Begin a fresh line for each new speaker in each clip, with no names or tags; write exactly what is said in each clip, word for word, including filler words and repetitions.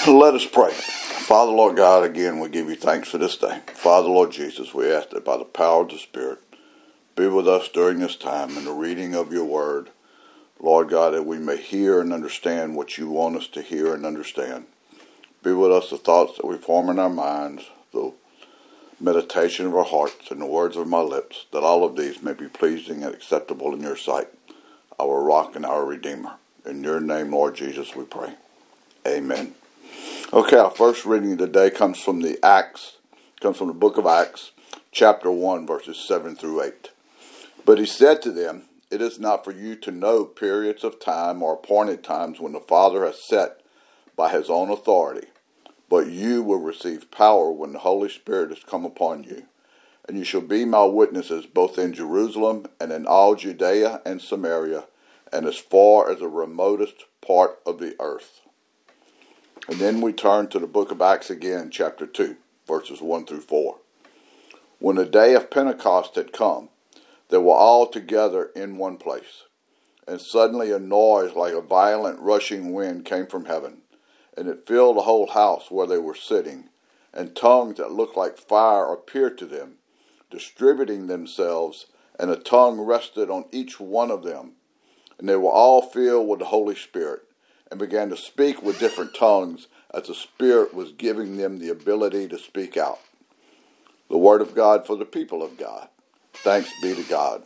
Let us pray. Father, Lord God, again we give you thanks for this day. Father, Lord Jesus, we ask that by the power of the Spirit, be with us during this time in the reading of your word. Lord God, that we may hear and understand what you want us to hear and understand. Be with us the thoughts that we form in our minds, the meditation of our hearts, and the words of my lips, that all of these may be pleasing and acceptable in your sight, our rock and our redeemer. In your name, Lord Jesus, we pray. Amen. Okay, our first reading today comes from the Acts, comes from the book of Acts, chapter one, verses seven through eight. But he said to them, "It is not for you to know periods of time or appointed times when the Father has set by his own authority, but you will receive power when the Holy Spirit has come upon you, and you shall be my witnesses both in Jerusalem and in all Judea and Samaria, and as far as the remotest part of the earth." And then we turn to the book of Acts again, chapter two, verses one through four. When the day of Pentecost had come, they were all together in one place. And suddenly a noise like a violent rushing wind came from heaven, and it filled the whole house where they were sitting. And tongues that looked like fire appeared to them, distributing themselves, and a tongue rested on each one of them. And they were all filled with the Holy Spirit, and began to speak with different tongues as the Spirit was giving them the ability to speak out. The word of God for the people of God. Thanks be to God.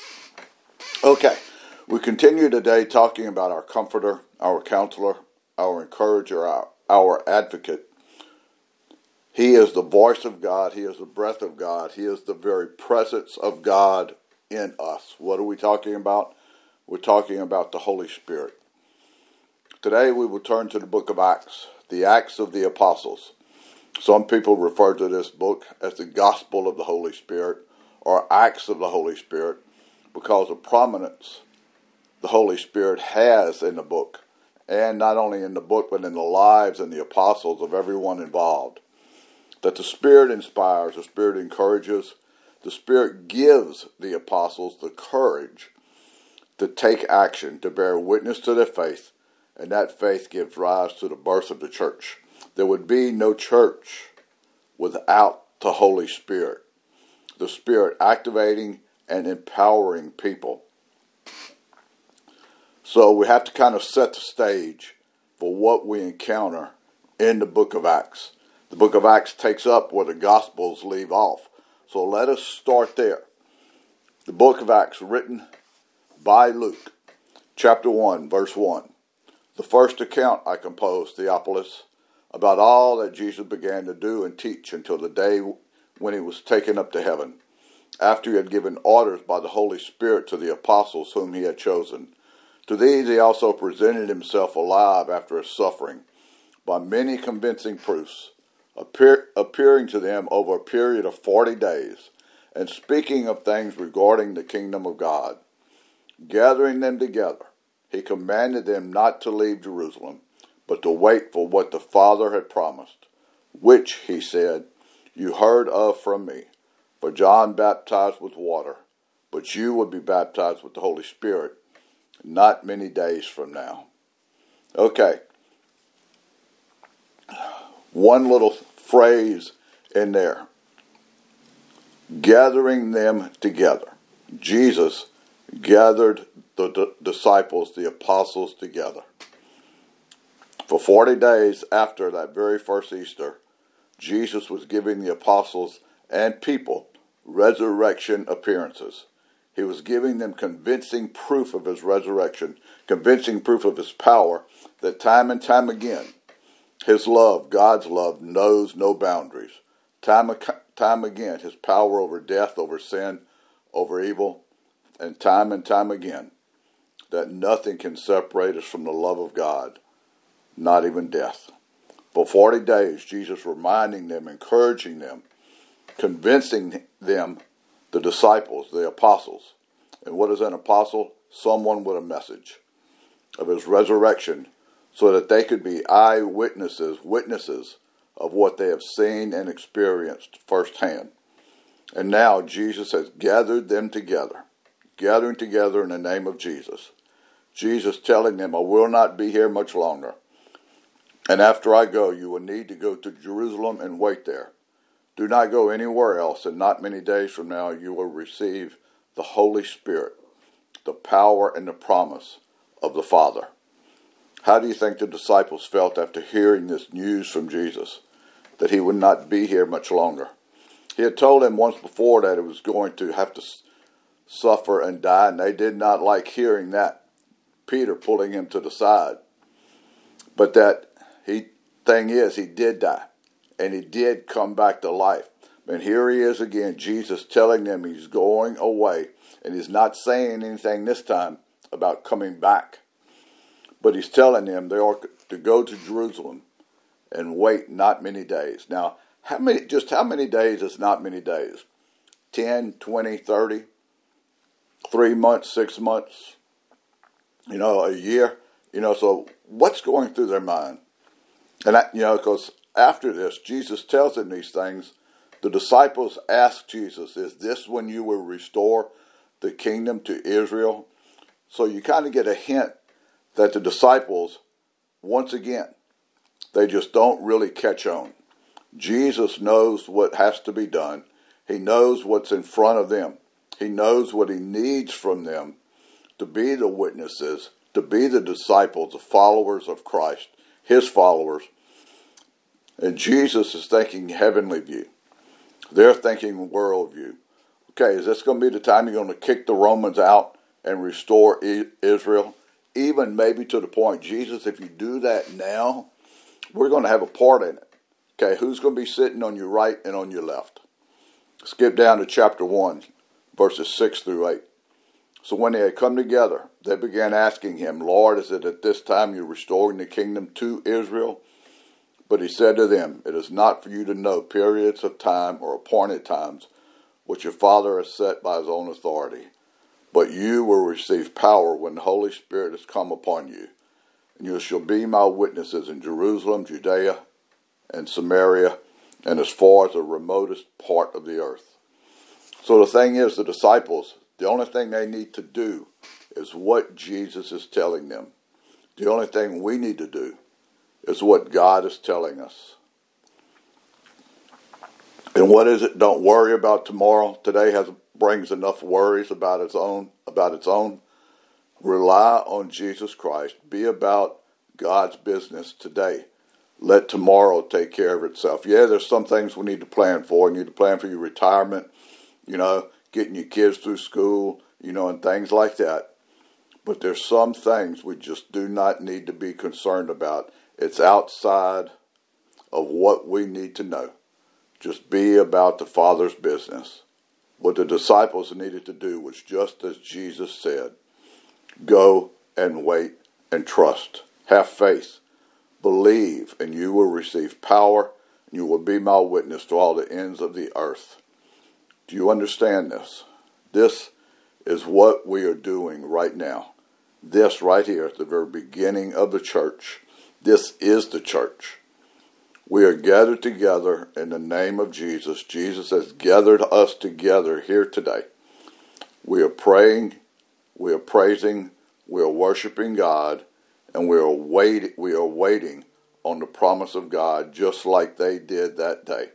Okay, we continue today talking about our comforter, our counselor, our encourager, our, our advocate. He is the voice of God. He is the breath of God. He is the very presence of God in us. What are we talking about? We're talking about the Holy Spirit. Today we will turn to the book of Acts, the Acts of the Apostles. Some people refer to this book as the Gospel of the Holy Spirit or Acts of the Holy Spirit because of prominence the Holy Spirit has in the book, and not only in the book but in the lives and the apostles of everyone involved. That the Spirit inspires, the Spirit encourages, the Spirit gives the apostles the courage to take action, to bear witness to their faith, and that faith gives rise to the birth of the church. There would be no church without the Holy Spirit. The Spirit activating and empowering people. So we have to kind of set the stage for what we encounter in the book of Acts. The book of Acts takes up where the Gospels leave off. So let us start there. The book of Acts written by Luke, chapter one, verse one. The first account I composed, Theophilus, about all that Jesus began to do and teach until the day when he was taken up to heaven, after he had given orders by the Holy Spirit to the apostles whom he had chosen. To these he also presented himself alive after his suffering, by many convincing proofs, appear, appearing to them over a period of forty days, and speaking of things regarding the kingdom of God. Gathering them together, he commanded them not to leave Jerusalem, but to wait for what the Father had promised, which, he said, you heard of from me. For John baptized with water, but you will be baptized with the Holy Spirit not many days from now. Okay. One little phrase in there. Gathering them together. Jesus gathered the d- disciples, the apostles together. For forty days after that very first Easter, Jesus was giving the apostles and people resurrection appearances. He was giving them convincing proof of his resurrection, convincing proof of his power, that time and time again, his love, God's love, knows no boundaries. Time, time again, his power over death, over sin, over evil, and time and time again, that nothing can separate us from the love of God, not even death. For forty days, Jesus reminding them, encouraging them, convincing them, the disciples, the apostles. And what is an apostle? Someone with a message of his resurrection, so that they could be eyewitnesses, witnesses of what they have seen and experienced firsthand. And now Jesus has gathered them together, gathering together in the name of Jesus. Jesus telling them, I will not be here much longer. And after I go, you will need to go to Jerusalem and wait there. Do not go anywhere else, and not many days from now you will receive the Holy Spirit, the power and the promise of the Father." How do you think the disciples felt after hearing this news from Jesus, that he would not be here much longer? He had told them once before that he was going to have to suffer and die, and they did not like hearing that. Peter pulling him to the side. But that he thing is, he did die, and he did come back to life. And here he is again, Jesus telling them he's going away, and he's not saying anything this time about coming back. But he's telling them they are to go to Jerusalem and wait not many days. Now, how many? Just how many days is not many days? ten, twenty, thirty, three months, six months, you know, a year. You know, so what's going through their mind? And, I, you know, because after this, Jesus tells them these things. The disciples ask Jesus, "Is this when you will restore the kingdom to Israel?" So you kind of get a hint that the disciples, once again, they just don't really catch on. Jesus knows what has to be done. He knows what's in front of them. He knows what he needs from them to be the witnesses, to be the disciples, the followers of Christ, his followers. And Jesus is thinking heavenly view. They're thinking world view. Okay, is this going to be the time you're going to kick the Romans out and restore Israel? Even maybe to the point, Jesus, if you do that now, we're going to have a part in it. Okay, who's going to be sitting on your right and on your left? Skip down to chapter one, verses six through eight. So when they had come together, they began asking him, "Lord, is it at this time you're restoring the kingdom to Israel?" But he said to them, "It is not for you to know periods of time or appointed times, which your Father has set by his own authority. But you will receive power when the Holy Spirit has come upon you. And you shall be my witnesses in Jerusalem, Judea, and Samaria, and as far as the remotest part of the earth." So the thing is, the disciples, the only thing they need to do is what Jesus is telling them. The only thing we need to do is what God is telling us. And what is it? Don't worry about tomorrow. Today has brings enough worries about its own, about its own. Rely on Jesus Christ. Be about God's business today. Let tomorrow take care of itself. Yeah, there's some things we need to plan for. You need to plan for your retirement, you know, getting your kids through school, you know, and things like that. But there's some things we just do not need to be concerned about. It's outside of what we need to know. Just be about the Father's business. What the disciples needed to do was just as Jesus said. Go and wait and trust. Have faith. Believe, and you will receive power, and you will be my witness to all the ends of the earth. Do you understand this? This is what we are doing right now. This right here at the very beginning of the church. This is the church. We are gathered together in the name of Jesus. Jesus has gathered us together here today. We are praying, we are praising, we are worshiping God, and we are waiting, we are waiting on the promise of God just like they did that day.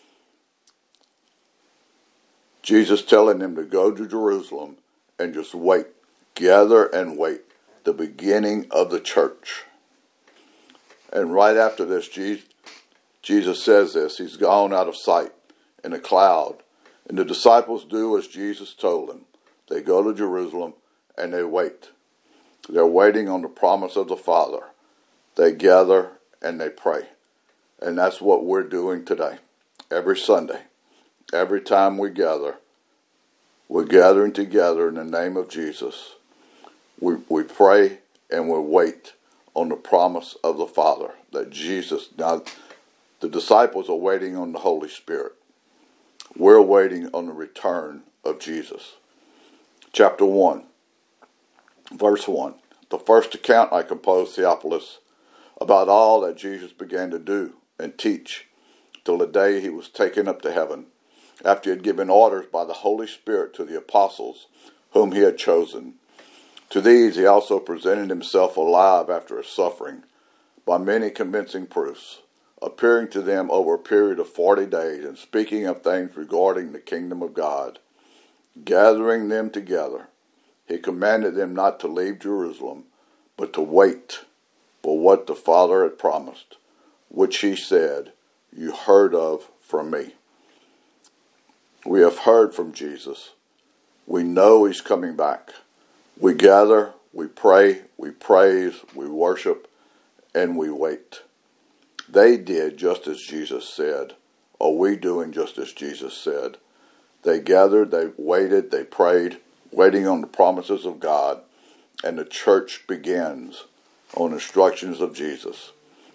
Jesus telling them to go to Jerusalem and just wait. Gather and wait. The beginning of the church. And right after this, Jesus Jesus says this. He's gone out of sight in a cloud. And the disciples do as Jesus told them. They go to Jerusalem and they wait. They're waiting on the promise of the Father. They gather and they pray. And that's what we're doing today. Every Sunday. Every time we gather. We're gathering together in the name of Jesus. We, we pray and we wait on the promise of the Father. That Jesus... Now, the disciples are waiting on the Holy Spirit. We're waiting on the return of Jesus. Chapter one, verse one. The first account I composed, Theophilus, about all that Jesus began to do and teach till the day he was taken up to heaven, after he had given orders by the Holy Spirit to the apostles whom he had chosen. To these he also presented himself alive after his suffering, by many convincing proofs, appearing to them over a period of forty days and speaking of things regarding the kingdom of God. Gathering them together, he commanded them not to leave Jerusalem, but to wait for what the Father had promised, which he said, "You heard of from me." We have heard from Jesus. We know he's coming back. We gather, we pray, we praise, we worship, and we wait. They did just as Jesus said. Are we doing just as Jesus said? They gathered, they waited, they prayed, waiting on the promises of God, and the church begins on instructions of Jesus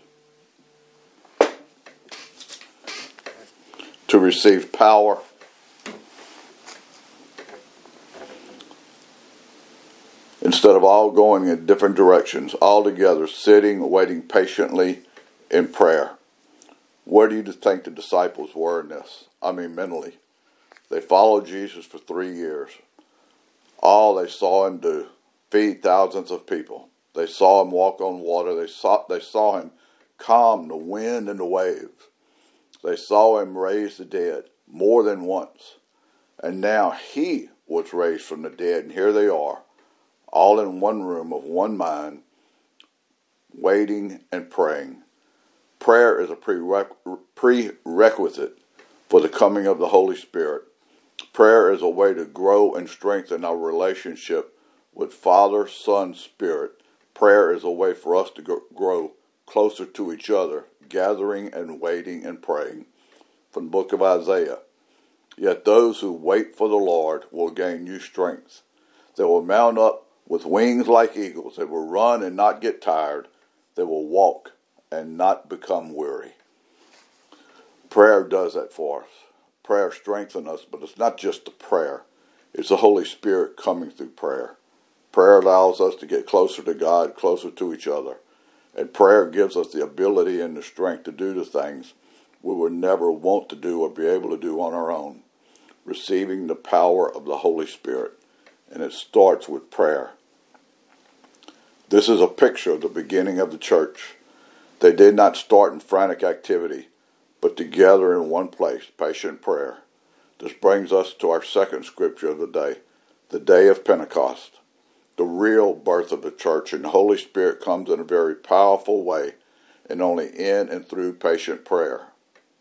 to receive power instead of all going in different directions, all together, sitting, waiting patiently in prayer. Where do you think the disciples were in this? I mean, mentally. They followed Jesus for three years. All they saw him do, feed thousands of people. They saw him walk on water. They saw, they saw him calm the wind and the waves. They saw him raise the dead more than once. And now he was raised from the dead, and here they are, all in one room of one mind, waiting and praying. Prayer is a prerequisite for the coming of the Holy Spirit. Prayer is a way to grow and strengthen our relationship with Father, Son, Spirit. Prayer is a way for us to grow closer to each other, gathering and waiting and praying. From the book of Isaiah, "Yet those who wait for the Lord will gain new strength. They will mount up with wings like eagles. They will run and not get tired. They will walk and not become weary." Prayer does that for us. Prayer strengthens us, but it's not just the prayer. It's the Holy Spirit coming through prayer. Prayer allows us to get closer to God, closer to each other. And prayer gives us the ability and the strength to do the things we would never want to do or be able to do on our own. Receiving the power of the Holy Spirit. And it starts with prayer. This is a picture of the beginning of the church. They did not start in frantic activity, but together in one place, patient prayer. This brings us to our second scripture of the day, the day of Pentecost, the real birth of the church, and the Holy Spirit comes in a very powerful way, and only in and through patient prayer.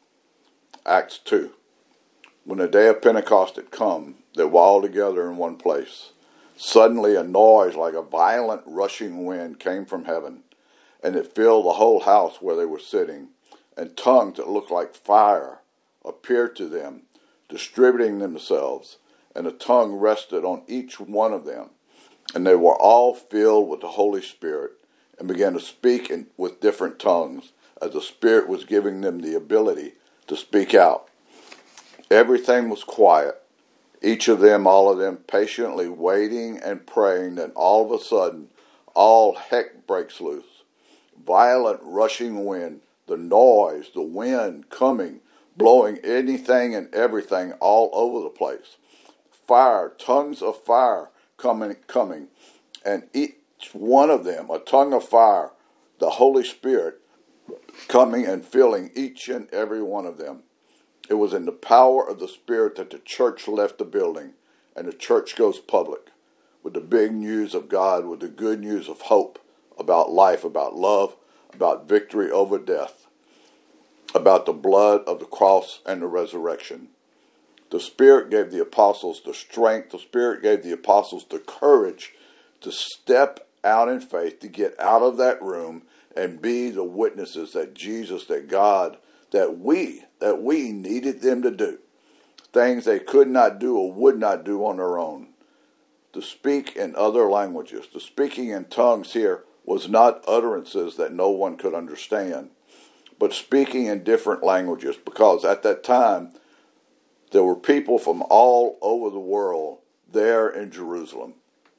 Acts two. When the day of Pentecost had come, they were all together in one place. Suddenly a noise like a violent rushing wind came from heaven, and it filled the whole house where they were sitting. And tongues that looked like fire appeared to them, distributing themselves, and a tongue rested on each one of them. And they were all filled with the Holy Spirit, and began to speak in, with different tongues, as the Spirit was giving them the ability to speak out. Everything was quiet, each of them, all of them, patiently waiting and praying. Then all of a sudden, all heck breaks loose. Violent rushing wind, the noise, the wind coming, blowing anything and everything all over the place. Fire, tongues of fire coming, coming, and each one of them, a tongue of fire, the Holy Spirit coming and filling each and every one of them. It was in the power of the Spirit that the church left the building, and the church goes public with the big news of God, with the good news of hope about life, about love, about victory over death, about the blood of the cross and the resurrection. The Spirit gave the apostles the strength. The Spirit gave the apostles the courage to step out in faith, to get out of that room and be the witnesses that Jesus, that God, that we, that we needed them to do. Things they could not do or would not do on their own. To speak in other languages. The speaking in tongues here was not utterances that no one could understand, but speaking in different languages, because at that time there were people from all over the world there in Jerusalem,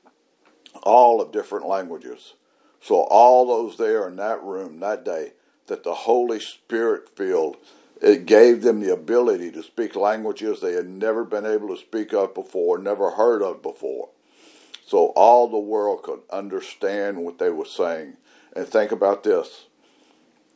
all of different languages. So all those there in that room that day that the Holy Spirit filled, it gave them the ability to speak languages they had never been able to speak of before, never heard of before. So all the world could understand what they were saying. And think about this.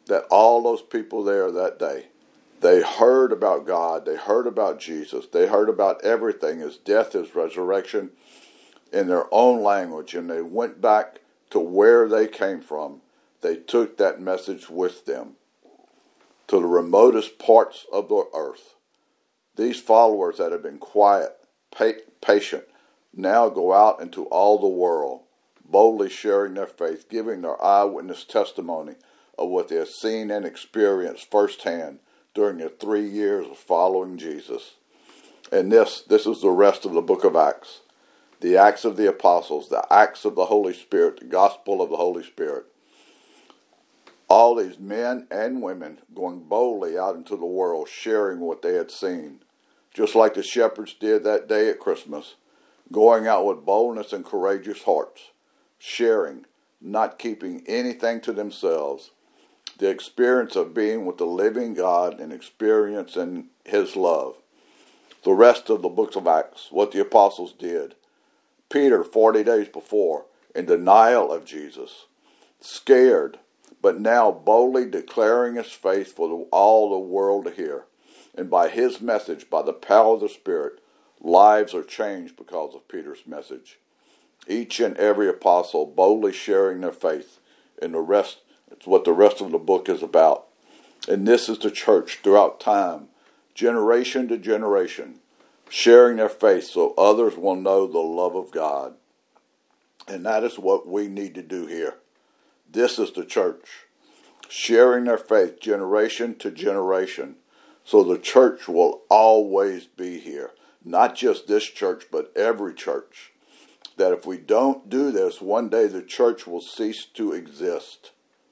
that all those people there that day, they heard about God, they heard about Jesus, they heard about everything, his death, his resurrection, in their own language, and they went back to where they came from. They took that message with them to the remotest parts of the earth. These followers that have been quiet, patient, now go out into all the world, boldly sharing their faith, giving their eyewitness testimony of what they have seen and experienced firsthand during their three years of following Jesus. And this, this is the rest of the book of Acts. The Acts of the Apostles, the Acts of the Holy Spirit, the Gospel of the Holy Spirit. All these men and women going boldly out into the world, sharing what they had seen. Just like the shepherds did that day at Christmas, going out with boldness and courageous hearts, sharing, not keeping anything to themselves. The experience of being with the living God and experiencing his love. The rest of the books of Acts, what the apostles did. Peter, forty days before, in denial of Jesus, scared, but now boldly declaring his faith for the, all the world to hear. And by his message, by the power of the Spirit, lives are changed because of Peter's message. Each and every apostle boldly sharing their faith. And the rest, it's what the rest of the book is about. And this is the church throughout time, generation to generation, sharing their faith so others will know the love of God. And that is what we need to do here. This is the church, sharing their faith generation to generation, so the church will always be here. Not just this church, but every church. That if we don't do this, one day the church will cease to exist.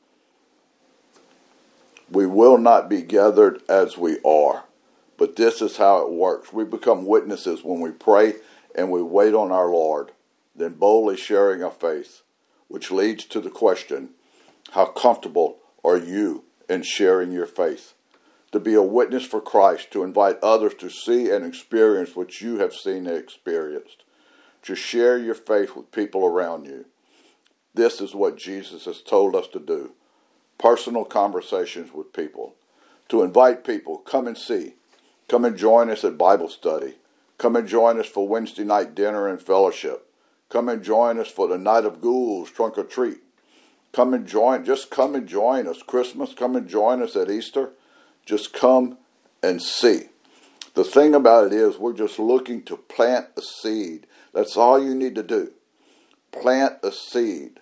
We will not be gathered as we are. But this is how it works. We become witnesses when we pray and we wait on our Lord, then boldly sharing our faith, which leads to the question, how comfortable are you in sharing your faith? To be a witness for Christ, to invite others to see and experience what you have seen and experienced, to share your faith with people around you. This is what Jesus has told us to do. Personal conversations with people. To invite people, come and see. Come and join us at Bible study. Come and join us for Wednesday night dinner and fellowship. Come and join us for the Night of Ghouls, trunk or treat. Come and join, just come and join us. Christmas, come and join us at Easter. Just come and see. The thing about it is, we're just looking to plant a seed. That's all you need to do. Plant a seed.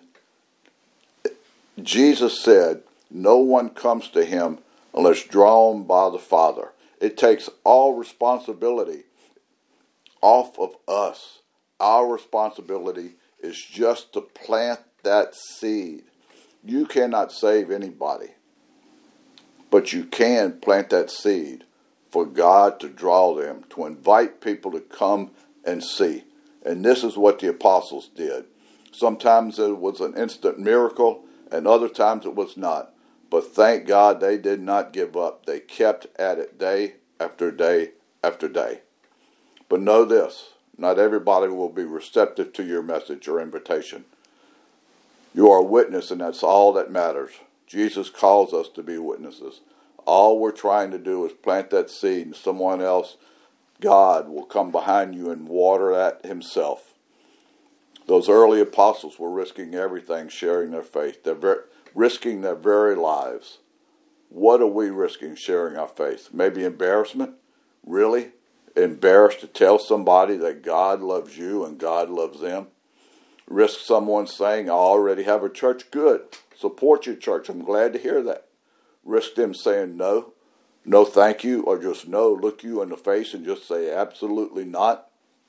Jesus said, no one comes to him unless drawn by the Father. It takes all responsibility off of us. Our responsibility is just to plant that seed. You cannot save anybody, but you can plant that seed for God to draw them, to invite people to come and see. And this is what the apostles did. Sometimes it was an instant miracle, and other times it was not. But thank God they did not give up. They kept at it day after day after day. But know this, not everybody will be receptive to your message or invitation. You are a witness, and that's all that matters. Jesus calls us to be witnesses. All we're trying to do is plant that seed, and someone else, God, will come behind you and water that himself. Those early apostles were risking everything, sharing their faith. They're ver- risking their very lives. What are we risking sharing our faith? Maybe embarrassment? Really? Embarrassed to tell somebody that God loves you and God loves them? Risk someone saying, I already have a church? Good. Support your church. I'm glad to hear that. Risk them saying no, no thank you, or just no, look you in the face and just say absolutely not.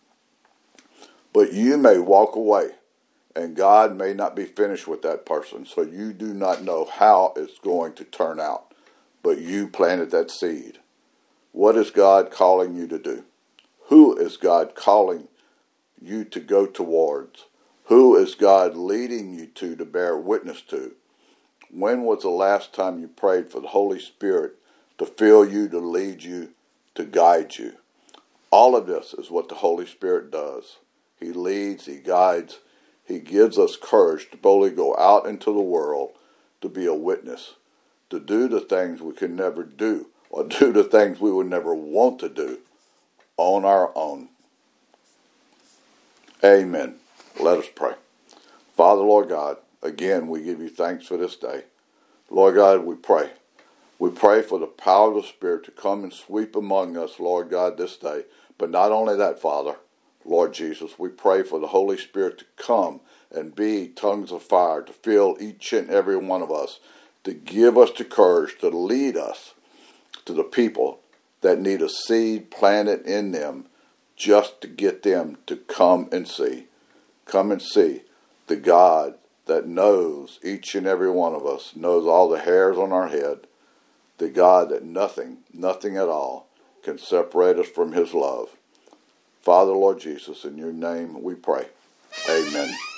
But you may walk away, and God may not be finished with that person, so you do not know how it's going to turn out. But you planted that seed. What is God calling you to do? Who is God calling you to go towards? Who is God leading you to to bear witness to? When was the last time you prayed for the Holy Spirit to fill you, to lead you, to guide you? All of this is what the Holy Spirit does. He leads, he guides, he gives us courage to boldly go out into the world to be a witness, to do the things we can never do, or do the things we would never want to do on our own. Amen. Let us pray. Father, Lord God, again, we give you thanks for this day. Lord God, we pray. We pray for the power of the Spirit to come and sweep among us, Lord God, this day. But not only that, Father, Lord Jesus, we pray for the Holy Spirit to come and be tongues of fire, to fill each and every one of us, to give us the courage to lead us to the people that need a seed planted in them, just to get them to come and see. Come and see the God that knows each and every one of us, knows all the hairs on our head, the God that nothing, nothing at all can separate us from his love. Father, Lord Jesus, in your name we pray. Amen.